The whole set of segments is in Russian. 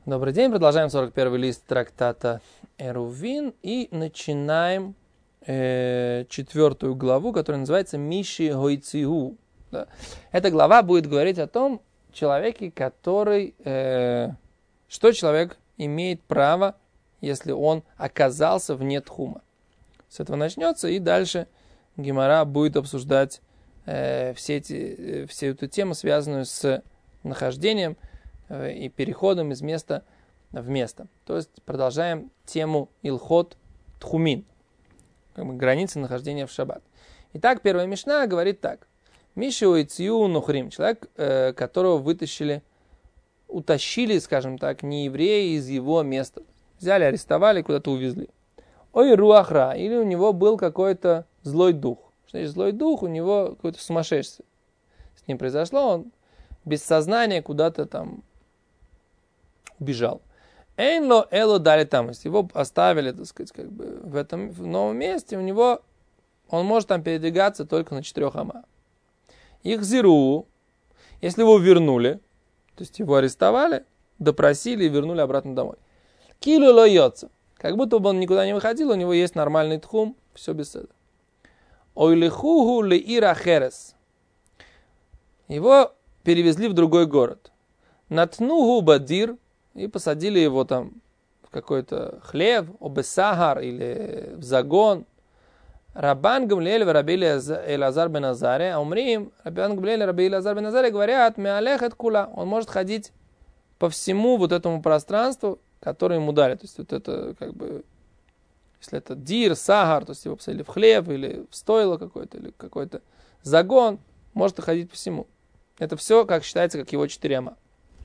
Добрый день, продолжаем 41-й лист трактата Эрувин и начинаем 4-ю главу, которая называется Миши Гойцигу. Да. Эта глава будет говорить о том человеке, который, что человек имеет право, если он оказался вне тхума. С этого начнется, и дальше Гемара будет обсуждать всю эту тему, связанную с нахождением и переходом из места в место. То есть продолжаем тему Илхот Тхумин, границы нахождения в шаббат. Итак, первая мишна говорит так. Миши Ойцию Нухрим, человек, которого утащили, скажем так, неевреи из его места. Взяли, арестовали, куда-то увезли. Ой, руахра, или у него был какой-то злой дух. Что значит злой дух? У него какое-то сумасшествие с ним произошло, он без сознания куда-то там убежал. Эйнло эло дали тамость. Его оставили, так сказать, как бы в новом месте. Он может там передвигаться только на 4 ама. Их зиру, если его вернули, то есть его арестовали, допросили и вернули обратно домой. Килу лойется. Как будто бы он никуда не выходил, у него есть нормальный тхум, все без седа. Ойлихуху леира херес. Его перевезли в другой город. Натнугу бадир. И посадили его там в какой-то хлев, обесагар или в загон. Рабан Гамлиэль и Раби Элазар бен Азария, а умрим, Рабан Гамлиэль и Раби Элазар бен Азария говорят, меалехет кула, он может ходить по всему вот этому пространству, которое ему дали. То есть вот это как бы, если это дир, сагар, то есть его посадили в хлев или в стойло какое-то, или какой-то загон, может ходить по всему. Это все, как считается, как его 4 ама.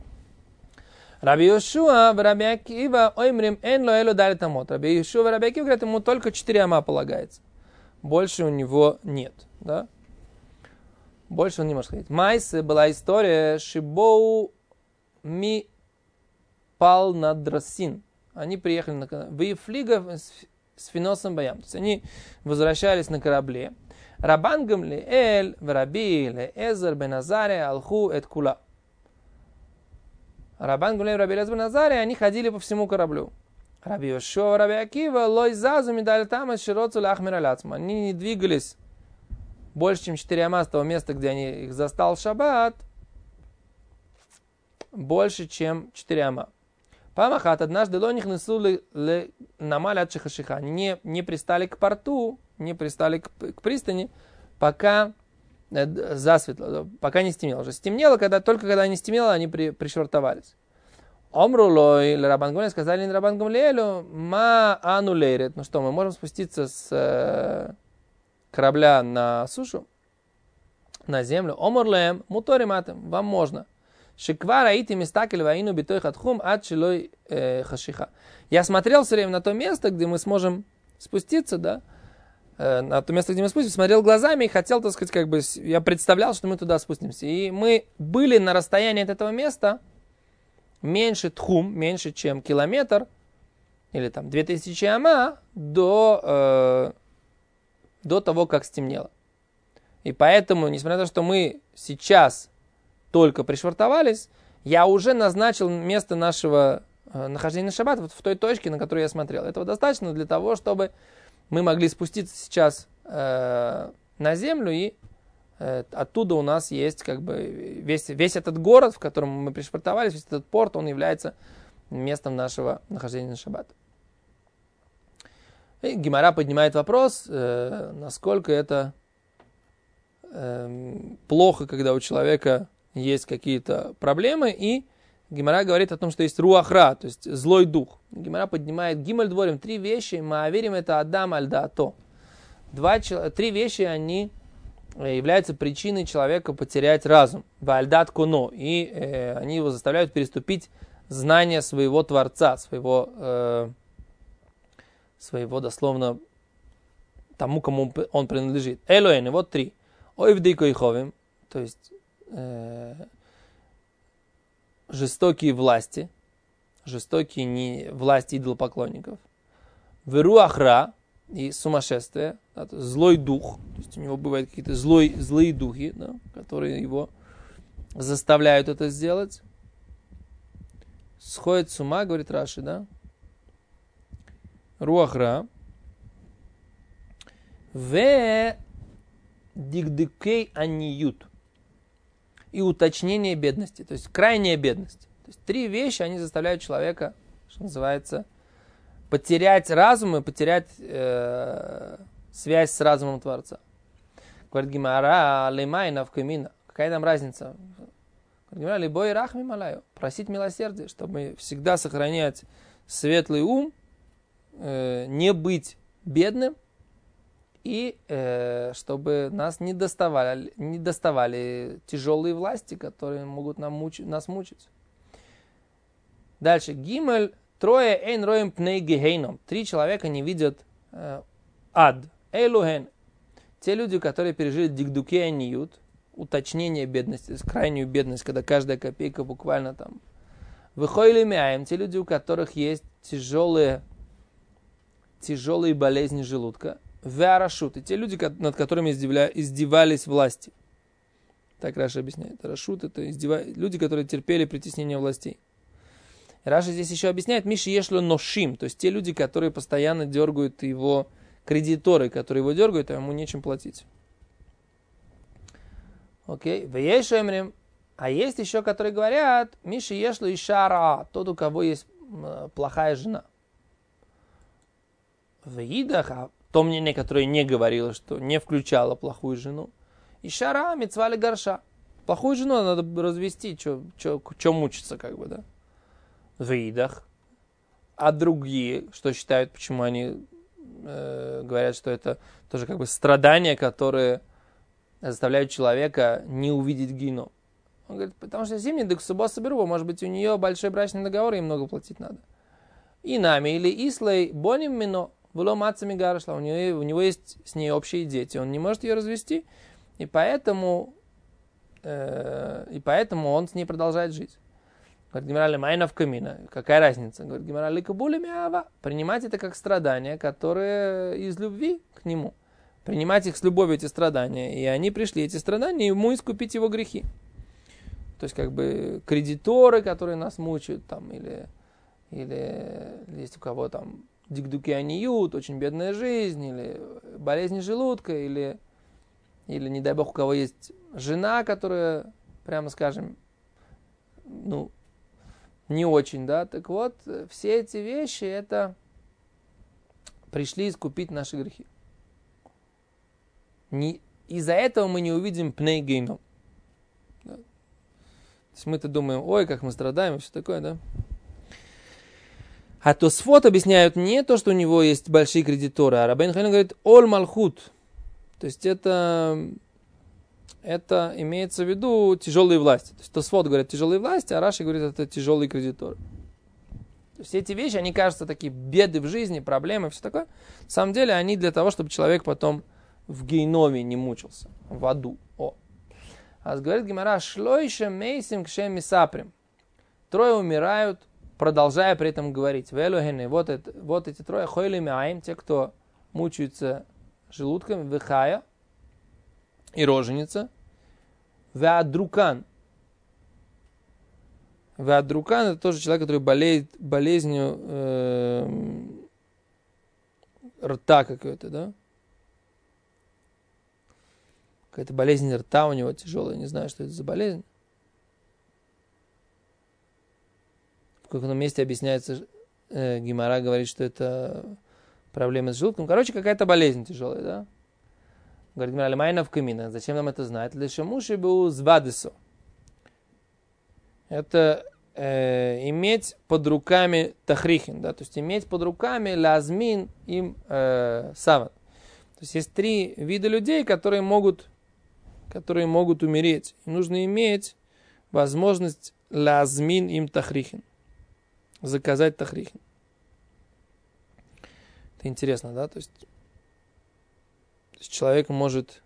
Раби Йошуа в Раби Акива оймрим эн ло эло дали тамот. Раби Йошуа в Раби Акива говорят, ему только 4 ама полагается. Больше у него нет. Да? Больше он не может ходить. Майсе была история Шибоу ми пал надрасин. Они приехали на корабле. Вифлига с финосом боям. То есть они возвращались на корабле. Рабан Гамлиэль в Раби Элазар бен Азария алху эт кула. Рабан Гамлиэль и Раби Элазар бен Азария, они ходили по всему кораблю. Раби Йошуа, Раби Акива, лой зазу медаль там, широцу лахмир аляцма. Они не двигались больше, чем 4 ама с того места, где они их застал шаббат, больше, чем 4 ама. Памахат, однажды ло них несу намаль от шихашиха. Они не пристали к порту, не пристали к пристани, пока засветло, пока не стемнело. Уже стемнело, только когда не стемнело, они пришвартовались. Омрулой, Рабан Гамлиэль, сказали Рабан Гамлиэлю, ма анулейрет. Ну что, мы можем спуститься с корабля на сушу, на землю. Омрлеем, муториматым, вам можно. Шиквара ити мистакель ваину битой хатхум ад шилой хашиха. Я смотрел все время на то место, где мы сможем спуститься, да, на то место, где мы спустимся, смотрел глазами и хотел, так сказать, как бы, я представлял, что мы туда спустимся. И мы были на расстоянии от этого места меньше тхум, меньше, чем километр, или там 2000 ама до того, как стемнело. И поэтому, несмотря на то, что мы сейчас только пришвартовались, я уже назначил место нашего нахождения на шаббат вот в той точке, на которую я смотрел. Этого достаточно для того, чтобы мы могли спуститься сейчас на землю, и оттуда у нас есть как бы весь этот город, в котором мы пришвартовались, весь этот порт, он является местом нашего нахождения на шаббат. И Гемара поднимает вопрос, насколько это плохо, когда у человека есть какие-то проблемы, и Гемара говорит о том, что есть руахра, то есть злой дух. Гемара поднимает гималь дворим, 3 вещи, мааверим это адам аль-даато. 3 вещи, они являются причиной человека потерять разум. Вальдат куно. И они его заставляют переступить знание своего Творца, своего дословно тому, кому он принадлежит. Элоэн, вот 3. Ойвдейко и ховим, то есть жестокие власти, власти идолопоклонников. Веруахра, и сумасшествие, да, злой дух, то есть у него бывают какие-то злые духи, да, которые его заставляют это сделать. сходит с ума, говорит Раши, да? Руахра. В дигдикей аниют. И уточнение бедности. То есть крайняя бедность. То есть 3 вещи, они заставляют человека, что называется, потерять разум и потерять связь с разумом Творца. Говорит Гимара, леймай навкамина. Какая там разница? Говорит Гимара, либой рахми малаю. Просить милосердия, чтобы всегда сохранять светлый ум, не быть бедным, и чтобы нас не доставали тяжелые власти, которые могут нас мучить. Дальше. Гимель, 3 эйн роем пней гехейном. 3 человека не видят ад. Эйлухен. Те люди, которые пережили дигдуке аниют, уточнение бедности, то есть крайнюю бедность, когда каждая копейка буквально там. Выхойли мяем. Те люди, у которых есть тяжелые болезни желудка. Веарашут. И те люди, над которыми издевались власти. Так Раша объясняет. Рашут — это люди, которые терпели притеснение властей. Раша здесь еще объясняет, Миши ешло ношим, то есть те люди, которые постоянно дергают его, кредиторы, которые его дергают, а ему нечем платить. Окей. Веешемрим. А есть еще, которые говорят, Миши ешло ишара, тот, у кого есть плохая жена. В идах, а то мнение, которое не говорило, что не включало плохую жену. Ишара, мицвали горша. Плохую жену надо развести, что мучиться, как бы, да. В идах. А другие, что считают, почему они говорят, что это тоже как бы страдания, которые заставляют человека не увидеть геном. Он говорит, потому что зимний дексубо соберу, может быть, у нее большой брачный договор, и много платить надо. И нами, или ислей боним мино, влом отцами гарашла, у него есть с ней общие дети, он не может ее развести, и поэтому он с ней продолжает жить. Говорит Гимара, майна в камина. Какая разница? Говорит Гимара, ликабули мява. Принимать это как страдания, которые из любви к нему. Принимать их с любовью, эти страдания. И они пришли, эти страдания, ему искупить его грехи. То есть, как бы, кредиторы, которые нас мучают, там, или есть у кого там дигдуки аниют, очень бедная жизнь, или болезнь желудка, или, не дай бог, у кого есть жена, которая, прямо скажем, не очень, да, так вот, все эти вещи, это пришли искупить наши грехи. Из-за этого мы не увидим пней гейном. Да. То есть мы-то думаем, ой, как мы страдаем, и все такое, да. А Тосфот объясняют не то, что у него есть большие кредиторы, а Рабейн Ханин говорит, оль малхут. То есть это имеется в виду тяжелые власти. То есть Тосфот говорит тяжелые власти, а Раши говорит, это тяжелые кредиторы. То есть все эти вещи, они кажутся такие беды в жизни, проблемы, все такое. На самом деле они для того, чтобы человек потом в гейноме не мучился, в аду. А говорит Гемара, шлойше мейсим кшем мисаприм. 3 умирают, продолжая при этом говорить. Велухены, вот эти 3, хойли мяим, те, кто мучаются желудком, вихая и роженица. Веадрукан. Веадрукан — это тоже человек, который болеет болезнью рта какой-то, да? Какая-то болезнь рта у него тяжелая, не знаю, что это за болезнь. В каком-то месте объясняется, Гемара говорит, что это проблема с желудком. Короче, какая-то болезнь тяжелая, да? Говорит Гемара, лемайна в камина. Зачем нам это знать? Лешамуши был звадесо. Это иметь под руками тахрихин, да? То есть иметь под руками лазмин им саван. То есть есть 3 вида людей, которые могут умереть. Им нужно иметь возможность лазмин им тахрихин. Заказать тахрихин. Это интересно, да? То есть человек может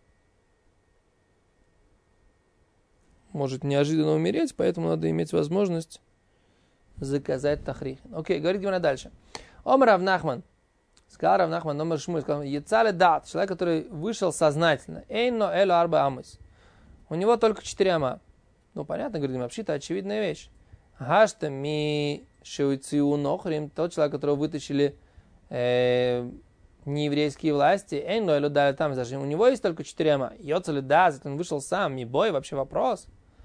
неожиданно умереть, поэтому надо иметь возможность заказать тахрихин. Окей, говорит Гемара дальше. Омар Рав Нахман. Сказал Рав Нахман, Омар Шмуль, сказал, Яцале дат, человек, который вышел сознательно. Эйно эло арба амыс. У него только 4 ама. Понятно, говорит Гемара, вообще-то очевидная вещь. Гаштами шеуйциу нохрим, тот человек, которого вытащили нееврейские власти, эйно элю дали там, даже у него есть только 4 ама. Йоца ли даз, он вышел сам, не бой, вообще вопрос.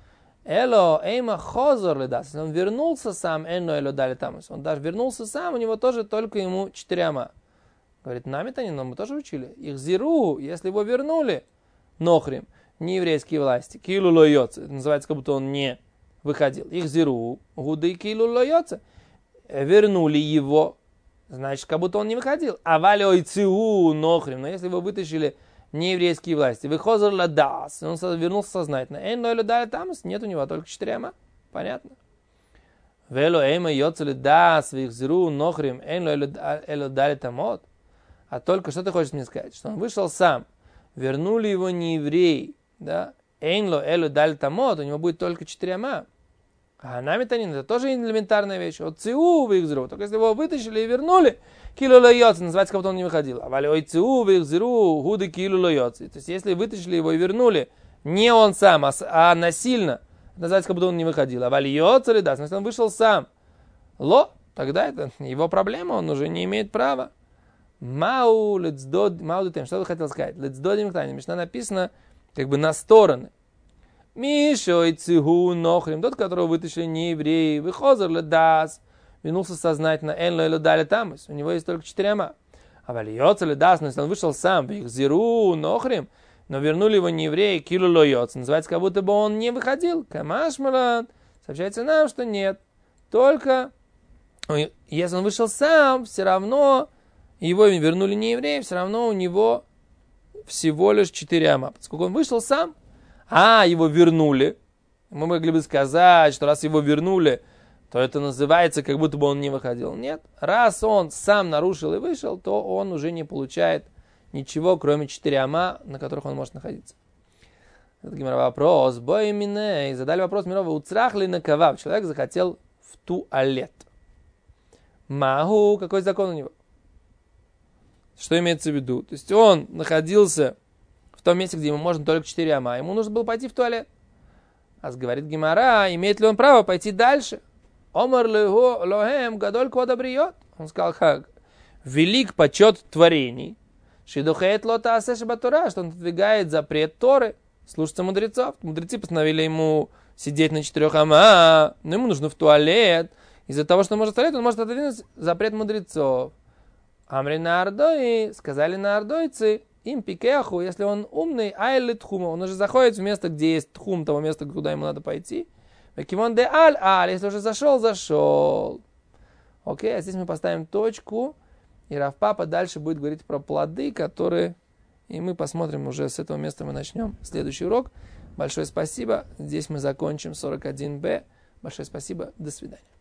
Эло эйма хозор ли даз, он вернулся сам, эйно элю дали там, он даже вернулся сам, у него тоже только ему 4 ама. Говорит, нами-то не, но мы тоже учили. Их зиру, если его вернули, нохрим, нееврейские власти, килу лойоца, это называется, как будто он не выходил. Их зиру, гуды килу лойоца, вернули его, значит, как будто он не выходил. А валёй циу нохрим, но если его вытащили нееврейские власти, выхозер ладас, он вернулся сознательно. Эн лой дали тамас, нет у него только 4 ама. Понятно? Вело эйма йоцели дас, их зиру нохрим, эн лой дали тамот. А только что ты хочешь мне сказать? Что он вышел сам, вернули его неевреи, да? Эйнло элю дали тамот, у него будет только 4 ама. А нами-то это тоже элементарная вещь. Вот циу в их зиру, только если его вытащили и вернули, килу лойоци, называется, как будто он не выходил. А вали ой циу в их зиру, гуды килу лойоци. То есть, если вытащили его и вернули, не он сам, а насильно, называется, как будто он не выходил. А вали йоци ли даст, если он вышел сам, тогда это его проблема, он уже не имеет права. Мау тем, что вы хотели сказать? Лецдодим ктани. Мишна написано как бы на стороны. Мишой цигу нохрим, тот, которого вытащили не евреи, выхозер ледас, вернулся сознательно, эн ло дали тамус, у него есть только 4 ама. А вальется ледас, но если он вышел сам, их зиру нохрим, но вернули его не евреи, килу лойоц, называется, как будто бы он не выходил. Камашмалан, сообщается нам, что нет. Только, если он вышел сам, все равно его вернули не евреи, все равно у него всего лишь 4 ама. Поскольку он вышел сам, его вернули, мы могли бы сказать, что раз его вернули, то это называется, как будто бы он не выходил. Нет, раз он сам нарушил и вышел, то он уже не получает ничего, кроме 4 ама, на которых он может находиться. Это вопрос. И задали вопрос Мирова. Уцрах ли на кавав? Человек захотел в туалет. Магу, какой закон у него? Что имеется в виду? То есть он находился в том месте, где ему можно только 4 ама. Ему нужно было пойти в туалет. Говорит Гемара, имеет ли он право пойти дальше? Омар лохем гадоль квадабриот. Он сказал, как? Велик почет творений. Шидухает лота асеша батура, что он отодвигает запрет Торы, слушаться мудрецов. Мудрецы постановили ему сидеть на 4 ама, но ему нужно в туалет. Из-за того, что он может в туалет, он может отодвинуть запрет мудрецов. Амри наардои, сказали наардойцы, им пикеху, если он умный, айли тхума, он уже заходит в место, где есть тхум, того места, куда ему надо пойти. Векимон де аль, если уже зашел. Окей, а здесь мы поставим точку, и Рав Папа дальше будет говорить про плоды, которые, и мы посмотрим уже с этого места, мы начнем следующий урок. Большое спасибо, здесь мы закончим 41б. Большое спасибо, до свидания.